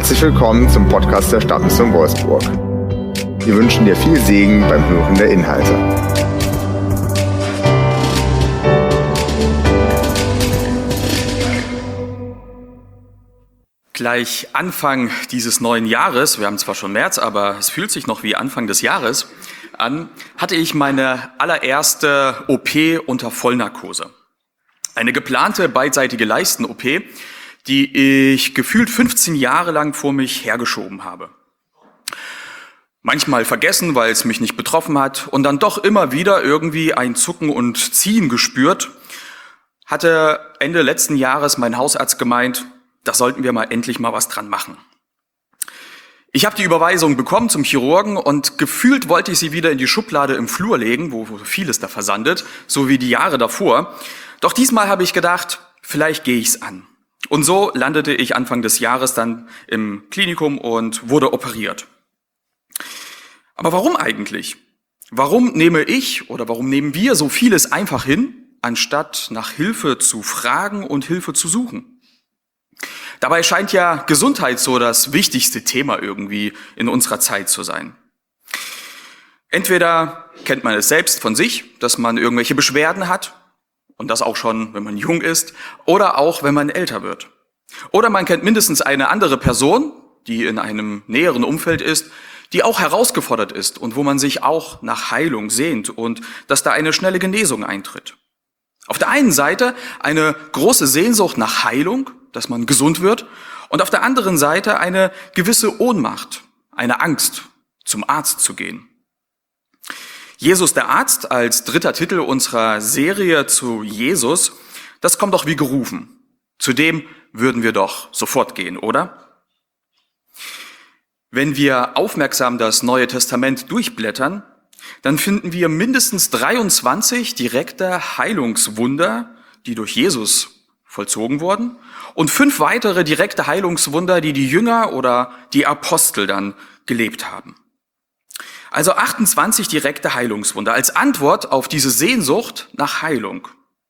Herzlich willkommen zum Podcast der Stadtmission Wolfsburg. Wir wünschen dir viel Segen beim Hören der Inhalte. Gleich Anfang dieses neuen Jahres, wir haben zwar schon März, aber es fühlt sich noch wie Anfang des Jahres an, hatte ich meine allererste OP unter Vollnarkose. Eine geplante beidseitige Leisten-OP, die ich gefühlt 15 Jahre lang vor mich hergeschoben habe. Manchmal vergessen, weil es mich nicht betroffen hat und dann doch immer wieder irgendwie ein Zucken und Ziehen gespürt, hatte Ende letzten Jahres mein Hausarzt gemeint, da sollten wir endlich mal was dran machen. Ich habe die Überweisung bekommen zum Chirurgen und gefühlt wollte ich sie wieder in die Schublade im Flur legen, wo vieles da versandet, so wie die Jahre davor. Doch diesmal habe ich gedacht, vielleicht gehe ich's an. Und so landete ich Anfang des Jahres dann im Klinikum und wurde operiert. Aber warum eigentlich? Warum nehmen wir so vieles einfach hin, anstatt nach Hilfe zu fragen und Hilfe zu suchen? Dabei scheint ja Gesundheit so das wichtigste Thema irgendwie in unserer Zeit zu sein. Entweder kennt man es selbst von sich, dass man irgendwelche Beschwerden hat, und das auch schon, wenn man jung ist, oder auch, wenn man älter wird. Oder man kennt mindestens eine andere Person, die in einem näheren Umfeld ist, die auch herausgefordert ist und wo man sich auch nach Heilung sehnt und dass da eine schnelle Genesung eintritt. Auf der einen Seite eine große Sehnsucht nach Heilung, dass man gesund wird, und auf der anderen Seite eine gewisse Ohnmacht, eine Angst, zum Arzt zu gehen. Jesus der Arzt als dritter Titel unserer Serie zu Jesus, das kommt doch wie gerufen. Zu dem würden wir doch sofort gehen, oder? Wenn wir aufmerksam das Neue Testament durchblättern, dann finden wir mindestens 23 direkte Heilungswunder, die durch Jesus vollzogen wurden, und 5 weitere direkte Heilungswunder, die die Jünger oder die Apostel dann gelebt haben. Also 28 direkte Heilungswunder als Antwort auf diese Sehnsucht nach Heilung.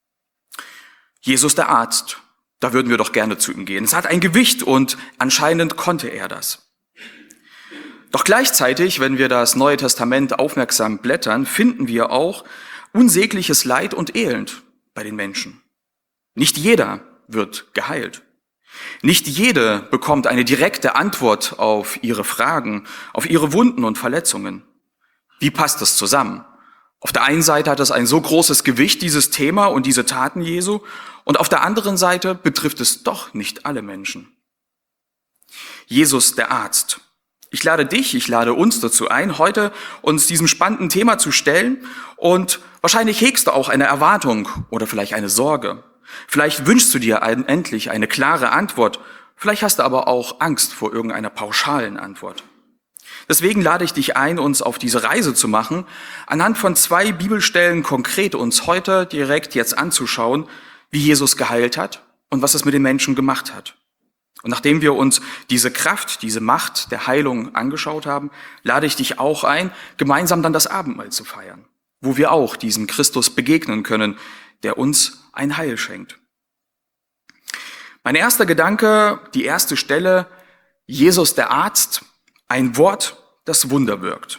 Jesus der Arzt, da würden wir doch gerne zu ihm gehen. Es hat ein Gewicht und anscheinend konnte er das. Doch gleichzeitig, wenn wir das Neue Testament aufmerksam blättern, finden wir auch unsägliches Leid und Elend bei den Menschen. Nicht jeder wird geheilt. Nicht jede bekommt eine direkte Antwort auf ihre Fragen, auf ihre Wunden und Verletzungen. Wie passt das zusammen? Auf der einen Seite hat es ein so großes Gewicht, dieses Thema und diese Taten Jesu, und auf der anderen Seite betrifft es doch nicht alle Menschen. Jesus der Arzt. Ich lade uns dazu ein, heute uns diesem spannenden Thema zu stellen, und wahrscheinlich hegst du auch eine Erwartung oder vielleicht eine Sorge. Vielleicht wünschst du dir endlich eine klare Antwort, vielleicht hast du aber auch Angst vor irgendeiner pauschalen Antwort. Deswegen lade ich dich ein, uns auf diese Reise zu machen, anhand von 2 Bibelstellen konkret uns heute direkt jetzt anzuschauen, wie Jesus geheilt hat und was es mit den Menschen gemacht hat. Und nachdem wir uns diese Kraft, diese Macht der Heilung angeschaut haben, lade ich dich auch ein, gemeinsam dann das Abendmahl zu feiern, wo wir auch diesem Christus begegnen können, der uns ein Heil schenkt. Mein erster Gedanke, die erste Stelle, Jesus der Arzt, ein Wort, das Wunder wirkt.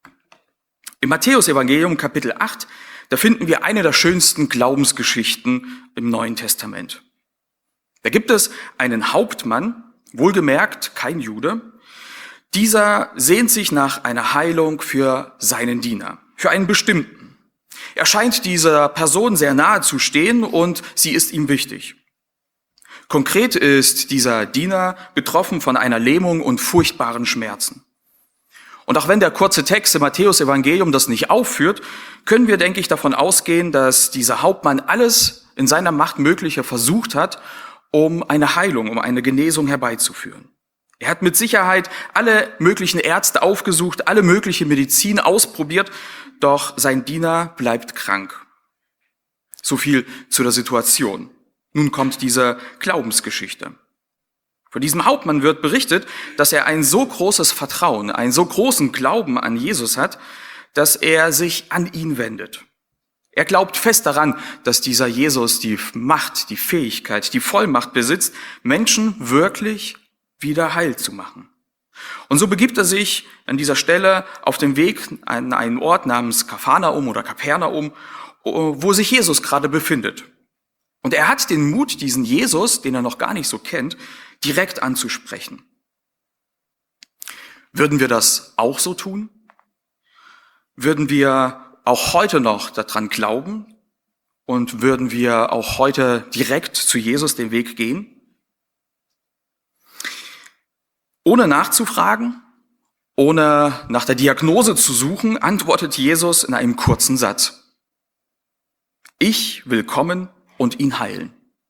Im Matthäus-Evangelium Kapitel 8, da finden wir eine der schönsten Glaubensgeschichten im Neuen Testament. Da gibt es einen Hauptmann, wohlgemerkt kein Jude. Dieser sehnt sich nach einer Heilung für seinen Diener, für einen bestimmten. Er scheint dieser Person sehr nahe zu stehen und sie ist ihm wichtig. Konkret ist dieser Diener betroffen von einer Lähmung und furchtbaren Schmerzen. Und auch wenn der kurze Text im Matthäus-Evangelium das nicht aufführt, können wir, denke ich, davon ausgehen, dass dieser Hauptmann alles in seiner Macht Mögliche versucht hat, um eine Heilung, um eine Genesung herbeizuführen. Er hat mit Sicherheit alle möglichen Ärzte aufgesucht, alle mögliche Medizin ausprobiert, doch sein Diener bleibt krank. So viel zu der Situation. Nun kommt diese Glaubensgeschichte. Von diesem Hauptmann wird berichtet, dass er ein so großes Vertrauen, einen so großen Glauben an Jesus hat, dass er sich an ihn wendet. Er glaubt fest daran, dass dieser Jesus die Macht, die Fähigkeit, die Vollmacht besitzt, Menschen wirklich wieder heil zu machen. Und so begibt er sich an dieser Stelle auf den Weg an einen Ort namens Kapharnaum oder Kapernaum, wo sich Jesus gerade befindet. Und er hat den Mut, diesen Jesus, den er noch gar nicht so kennt, direkt anzusprechen. Würden wir das auch so tun? Würden wir auch heute noch daran glauben? Und würden wir auch heute direkt zu Jesus den Weg gehen? Ohne nachzufragen, ohne nach der Diagnose zu suchen, antwortet Jesus in einem kurzen Satz. Ich will kommen und ihn heilen.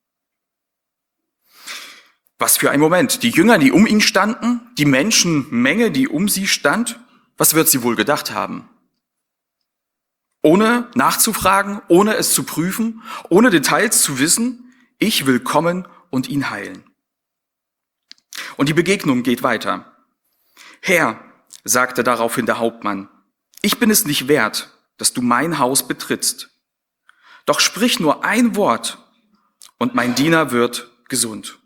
Was für ein Moment. Die Jünger, die um ihn standen, die Menschenmenge, die um sie stand, was wird sie wohl gedacht haben? Ohne nachzufragen, ohne es zu prüfen, ohne Details zu wissen, ich will kommen und ihn heilen. Und die Begegnung geht weiter. Herr, sagte daraufhin der Hauptmann, ich bin es nicht wert, dass du mein Haus betrittst. Doch sprich nur ein Wort und mein Diener wird gesund.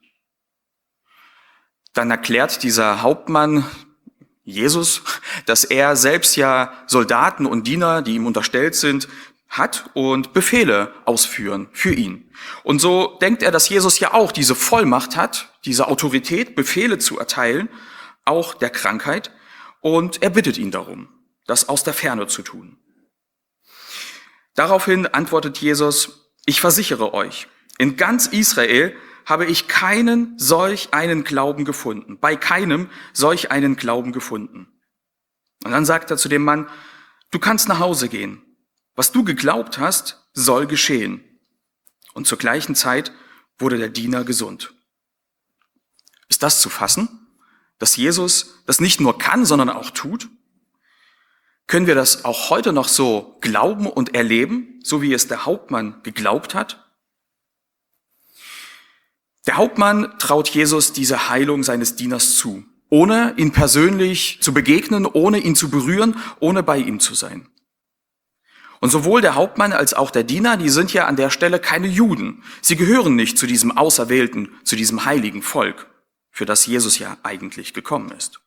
Dann erklärt dieser Hauptmann Jesus, dass er selbst ja Soldaten und Diener, die ihm unterstellt sind, hat und Befehle ausführen für ihn. Und so denkt er, dass Jesus ja auch diese Vollmacht hat, diese Autorität, Befehle zu erteilen, auch der Krankheit. Und er bittet ihn darum, das aus der Ferne zu tun. Daraufhin antwortet Jesus, ich versichere euch, in ganz Israel habe ich keinen solch einen Glauben gefunden, bei keinem solch einen Glauben gefunden. Und dann sagt er zu dem Mann, du kannst nach Hause gehen. Was du geglaubt hast, soll geschehen. Und zur gleichen Zeit wurde der Diener gesund. Ist das zu fassen, dass Jesus das nicht nur kann, sondern auch tut? Können wir das auch heute noch so glauben und erleben, so wie es der Hauptmann geglaubt hat? Der Hauptmann traut Jesus diese Heilung seines Dieners zu, ohne ihn persönlich zu begegnen, ohne ihn zu berühren, ohne bei ihm zu sein. Und sowohl der Hauptmann als auch der Diener, die sind ja an der Stelle keine Juden. Sie gehören nicht zu diesem auserwählten, zu diesem heiligen Volk, für das Jesus ja eigentlich gekommen ist.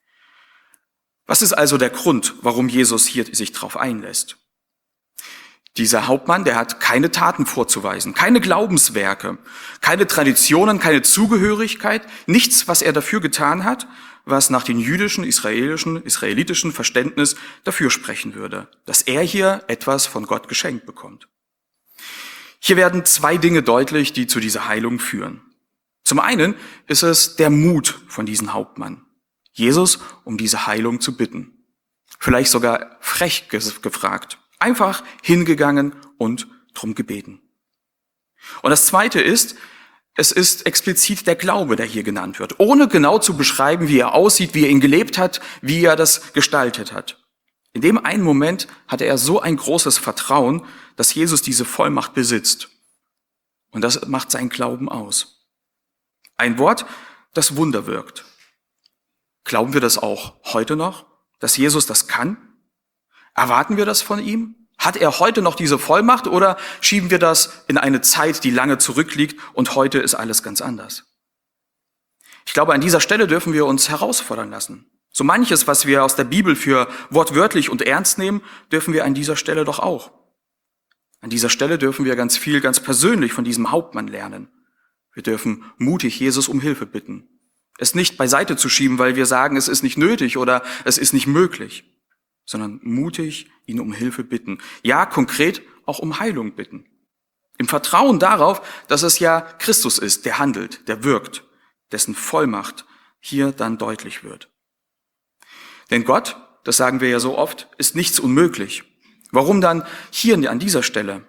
Was ist also der Grund, warum Jesus hier sich drauf einlässt? Dieser Hauptmann, der hat keine Taten vorzuweisen, keine Glaubenswerke, keine Traditionen, keine Zugehörigkeit, nichts, was er dafür getan hat, was nach dem jüdischen, israelitischen Verständnis dafür sprechen würde, dass er hier etwas von Gott geschenkt bekommt. Hier werden zwei Dinge deutlich, die zu dieser Heilung führen. Zum einen ist es der Mut von diesem Hauptmann, Jesus um diese Heilung zu bitten. Vielleicht sogar frech gefragt. Einfach hingegangen und drum gebeten. Und das Zweite ist, es ist explizit der Glaube, der hier genannt wird, ohne genau zu beschreiben, wie er aussieht, wie er ihn gelebt hat, wie er das gestaltet hat. In dem einen Moment hatte er so ein großes Vertrauen, dass Jesus diese Vollmacht besitzt. Und das macht seinen Glauben aus. Ein Wort, das Wunder wirkt. Glauben wir das auch heute noch, dass Jesus das kann? Erwarten wir das von ihm? Hat er heute noch diese Vollmacht oder schieben wir das in eine Zeit, die lange zurückliegt und heute ist alles ganz anders? Ich glaube, an dieser Stelle dürfen wir uns herausfordern lassen. So manches, was wir aus der Bibel für wortwörtlich und ernst nehmen, dürfen wir an dieser Stelle doch auch. An dieser Stelle dürfen wir ganz viel, ganz persönlich von diesem Hauptmann lernen. Wir dürfen mutig Jesus um Hilfe bitten. Es nicht beiseite zu schieben, weil wir sagen, es ist nicht nötig oder es ist nicht möglich, sondern mutig ihn um Hilfe bitten. Ja, konkret auch um Heilung bitten. Im Vertrauen darauf, dass es ja Christus ist, der handelt, der wirkt, dessen Vollmacht hier dann deutlich wird. Denn Gott, das sagen wir ja so oft, ist nichts unmöglich. Warum dann hier an dieser Stelle?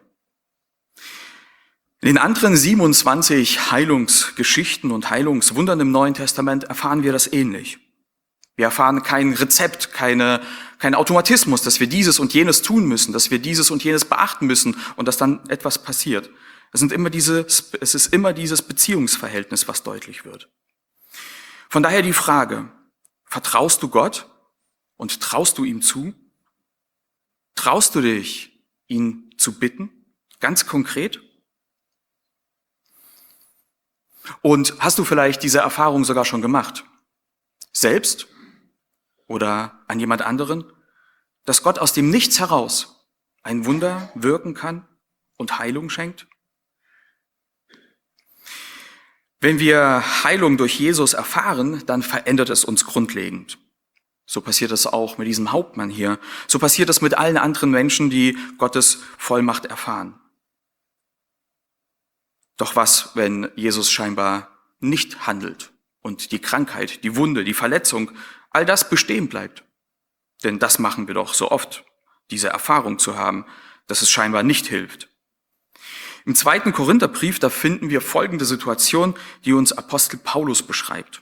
In den anderen 27 Heilungsgeschichten und Heilungswundern im Neuen Testament erfahren wir das ähnlich. Wir erfahren kein Rezept, kein Automatismus, dass wir dieses und jenes tun müssen, dass wir dieses und jenes beachten müssen und dass dann etwas passiert. Es ist immer dieses Beziehungsverhältnis, was deutlich wird. Von daher die Frage, vertraust du Gott und traust du ihm zu? Traust du dich, ihn zu bitten? Ganz konkret? Und hast du vielleicht diese Erfahrung sogar schon gemacht? Selbst oder an jemand anderen? Dass Gott aus dem Nichts heraus ein Wunder wirken kann und Heilung schenkt? Wenn wir Heilung durch Jesus erfahren, dann verändert es uns grundlegend. So passiert es auch mit diesem Hauptmann hier. So passiert es mit allen anderen Menschen, die Gottes Vollmacht erfahren. Doch was, wenn Jesus scheinbar nicht handelt und die Krankheit, die Wunde, die Verletzung, all das bestehen bleibt? Denn das machen wir doch so oft, diese Erfahrung zu haben, dass es scheinbar nicht hilft. Im 2. Korintherbrief, da finden wir folgende Situation, die uns Apostel Paulus beschreibt.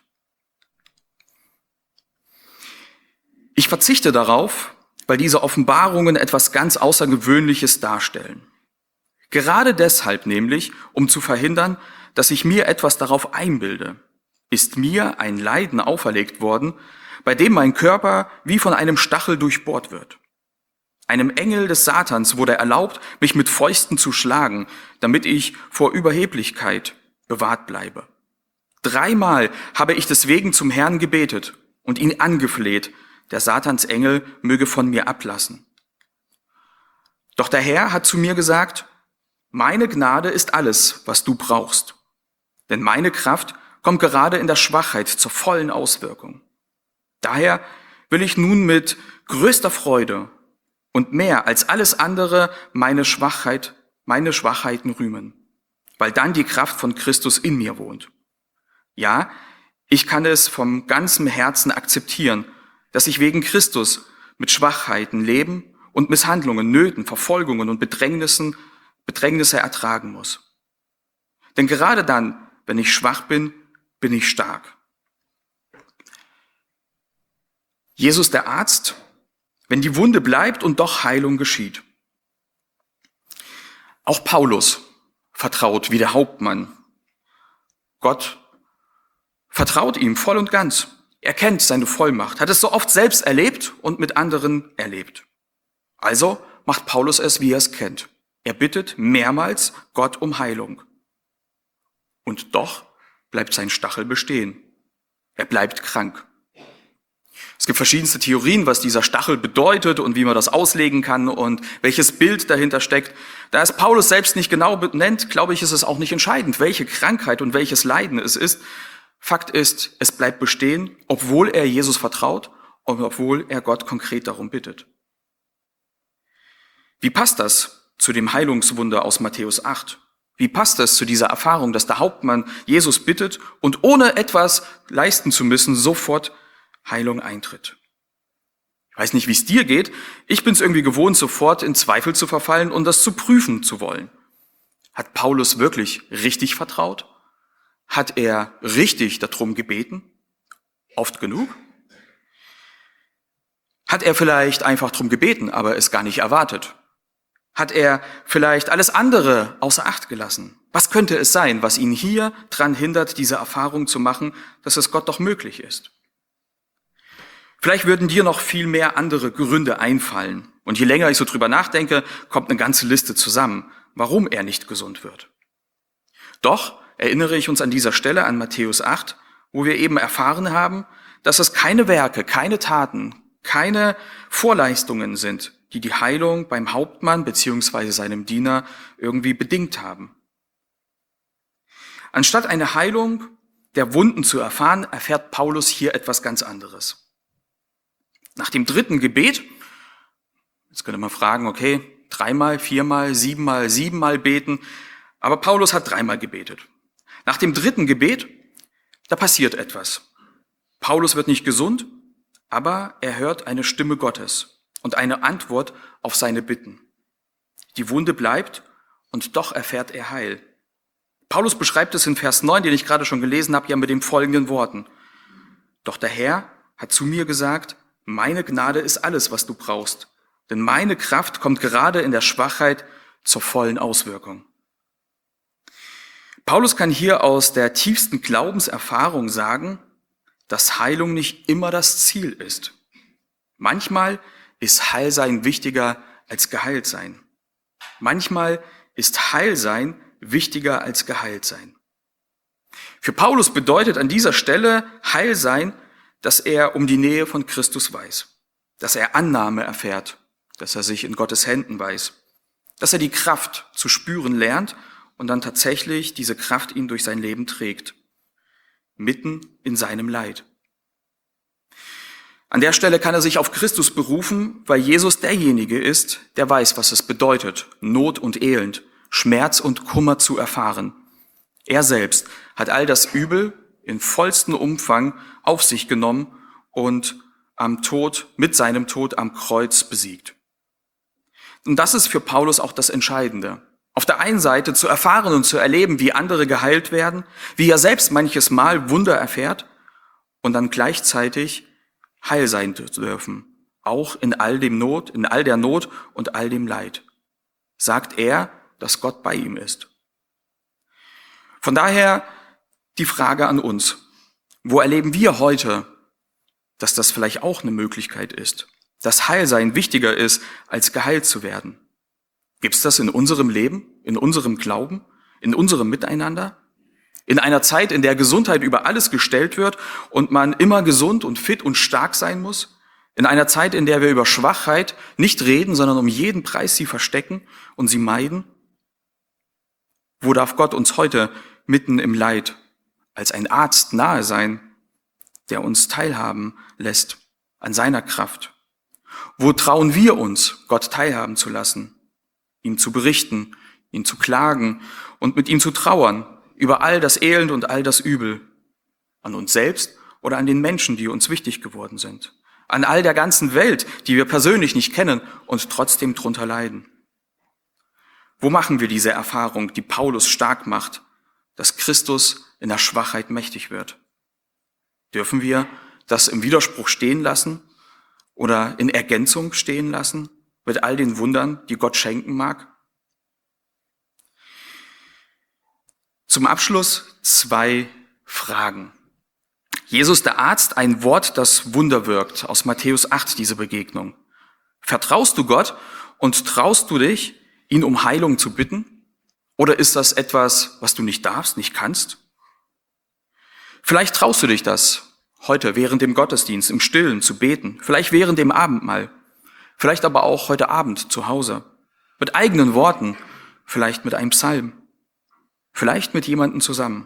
Ich verzichte darauf, weil diese Offenbarungen etwas ganz Außergewöhnliches darstellen. Gerade deshalb nämlich, um zu verhindern, dass ich mir etwas darauf einbilde, ist mir ein Leiden auferlegt worden, bei dem mein Körper wie von einem Stachel durchbohrt wird. Einem Engel des Satans wurde erlaubt, mich mit Fäusten zu schlagen, damit ich vor Überheblichkeit bewahrt bleibe. 3-mal habe ich deswegen zum Herrn gebetet und ihn angefleht, der Satans Engel möge von mir ablassen. Doch der Herr hat zu mir gesagt, meine Gnade ist alles, was du brauchst. Denn meine Kraft kommt gerade in der Schwachheit zur vollen Auswirkung. Daher will ich nun mit größter Freude und mehr als alles andere meine Schwachheiten rühmen, weil dann die Kraft von Christus in mir wohnt. Ja, ich kann es vom ganzen Herzen akzeptieren, dass ich wegen Christus mit Schwachheiten leben und Misshandlungen, Nöten, Verfolgungen und Bedrängnisse ertragen muss. Denn gerade dann, wenn ich schwach bin, bin ich stark. Jesus der Arzt, wenn die Wunde bleibt und doch Heilung geschieht. Auch Paulus vertraut wie der Hauptmann. Gott vertraut ihm voll und ganz. Er kennt seine Vollmacht, hat es so oft selbst erlebt und mit anderen erlebt. Also macht Paulus es, wie er es kennt. Er bittet mehrmals Gott um Heilung. Und doch bleibt sein Stachel bestehen. Er bleibt krank. Es gibt verschiedenste Theorien, was dieser Stachel bedeutet und wie man das auslegen kann und welches Bild dahinter steckt. Da es Paulus selbst nicht genau benennt, glaube ich, ist es auch nicht entscheidend, welche Krankheit und welches Leiden es ist. Fakt ist, es bleibt bestehen, obwohl er Jesus vertraut und obwohl er Gott konkret darum bittet. Wie passt das zu dem Heilungswunder aus Matthäus 8? Wie passt das zu dieser Erfahrung, dass der Hauptmann Jesus bittet und ohne etwas leisten zu müssen, sofort Heilung eintritt? Ich weiß nicht, wie es dir geht. Ich bin es irgendwie gewohnt, sofort in Zweifel zu verfallen und das zu prüfen zu wollen. Hat Paulus wirklich richtig vertraut? Hat er richtig darum gebeten? Oft genug? Hat er vielleicht einfach darum gebeten, aber es gar nicht erwartet? Hat er vielleicht alles andere außer Acht gelassen? Was könnte es sein, was ihn hier dran hindert, diese Erfahrung zu machen, dass es Gott doch möglich ist? Vielleicht würden dir noch viel mehr andere Gründe einfallen. Und je länger ich so drüber nachdenke, kommt eine ganze Liste zusammen, warum er nicht gesund wird. Doch erinnere ich uns an dieser Stelle an Matthäus 8, wo wir eben erfahren haben, dass es keine Werke, keine Taten, keine Vorleistungen sind, die die Heilung beim Hauptmann bzw. seinem Diener irgendwie bedingt haben. Anstatt eine Heilung der Wunden zu erfahren, erfährt Paulus hier etwas ganz anderes. Nach dem 3. Gebet, jetzt könnte man fragen, okay, 3-mal, 4-mal, 7-mal, 7-mal beten, aber Paulus hat 3-mal gebetet. Nach dem 3. Gebet, da passiert etwas. Paulus wird nicht gesund, aber er hört eine Stimme Gottes und eine Antwort auf seine Bitten. Die Wunde bleibt und doch erfährt er Heil. Paulus beschreibt es in Vers 9, den ich gerade schon gelesen habe, ja mit den folgenden Worten. Doch der Herr hat zu mir gesagt, meine Gnade ist alles, was du brauchst, denn meine Kraft kommt gerade in der Schwachheit zur vollen Auswirkung. Paulus kann hier aus der tiefsten Glaubenserfahrung sagen, dass Heilung nicht immer das Ziel ist. Manchmal ist Heilsein wichtiger als Geheiltsein. Manchmal ist Heilsein wichtiger als Geheiltsein. Für Paulus bedeutet an dieser Stelle Heilsein, dass er um die Nähe von Christus weiß, dass er Annahme erfährt, dass er sich in Gottes Händen weiß, dass er die Kraft zu spüren lernt und dann tatsächlich diese Kraft ihn durch sein Leben trägt, mitten in seinem Leid. An der Stelle kann er sich auf Christus berufen, weil Jesus derjenige ist, der weiß, was es bedeutet, Not und Elend, Schmerz und Kummer zu erfahren. Er selbst hat all das Übel in vollstem Umfang auf sich genommen und mit seinem Tod am Kreuz besiegt. Und das ist für Paulus auch das Entscheidende. Auf der einen Seite zu erfahren und zu erleben, wie andere geheilt werden, wie er selbst manches Mal Wunder erfährt und dann gleichzeitig heil sein dürfen, auch in all der Not und all dem Leid. Sagt er, dass Gott bei ihm ist. Von daher die Frage an uns: Wo erleben wir heute, dass das vielleicht auch eine Möglichkeit ist, dass Heilsein wichtiger ist, als geheilt zu werden? Gibt es das in unserem Leben, in unserem Glauben, in unserem Miteinander? In einer Zeit, in der Gesundheit über alles gestellt wird und man immer gesund und fit und stark sein muss? In einer Zeit, in der wir über Schwachheit nicht reden, sondern um jeden Preis sie verstecken und sie meiden? Wo darf Gott uns heute mitten im Leid als ein Arzt nahe sein, der uns teilhaben lässt an seiner Kraft? Wo trauen wir uns, Gott teilhaben zu lassen, ihm zu berichten, ihn zu klagen und mit ihm zu trauern über all das Elend und all das Übel, an uns selbst oder an den Menschen, die uns wichtig geworden sind, an all der ganzen Welt, die wir persönlich nicht kennen und trotzdem drunter leiden? Wo machen wir diese Erfahrung, die Paulus stark macht, dass Christus in der Schwachheit mächtig wird? Dürfen wir das im Widerspruch stehen lassen oder in Ergänzung stehen lassen mit all den Wundern, die Gott schenken mag? Zum Abschluss 2 Fragen. Jesus der Arzt, ein Wort, das Wunder wirkt, aus Matthäus 8, diese Begegnung. Vertraust du Gott und traust du dich, ihn um Heilung zu bitten? Oder ist das etwas, was du nicht darfst, nicht kannst? Vielleicht traust du dich das heute während dem Gottesdienst im Stillen zu beten, vielleicht während dem Abendmahl, vielleicht aber auch heute Abend zu Hause, mit eigenen Worten, vielleicht mit einem Psalm, vielleicht mit jemandem zusammen.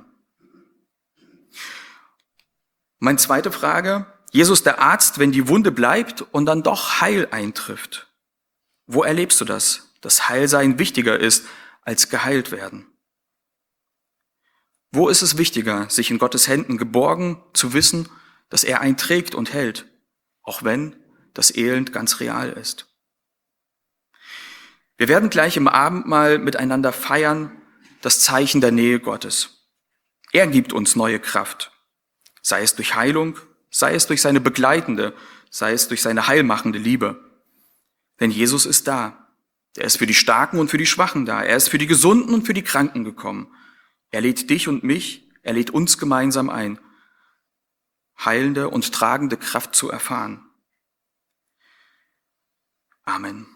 Meine zweite Frage: Jesus der Arzt, wenn die Wunde bleibt und dann doch Heil eintrifft. Wo erlebst du das, dass Heilsein wichtiger ist als geheilt werden? Wo ist es wichtiger, sich in Gottes Händen geborgen zu wissen, dass er einen trägt und hält, auch wenn das Elend ganz real ist? Wir werden gleich im Abendmahl miteinander feiern, das Zeichen der Nähe Gottes. Er gibt uns neue Kraft, sei es durch Heilung, sei es durch seine begleitende, sei es durch seine heilmachende Liebe. Denn Jesus ist da. Er ist für die Starken und für die Schwachen da. Er ist für die Gesunden und für die Kranken gekommen. Er lädt dich und mich, er lädt uns gemeinsam ein, heilende und tragende Kraft zu erfahren. Amen.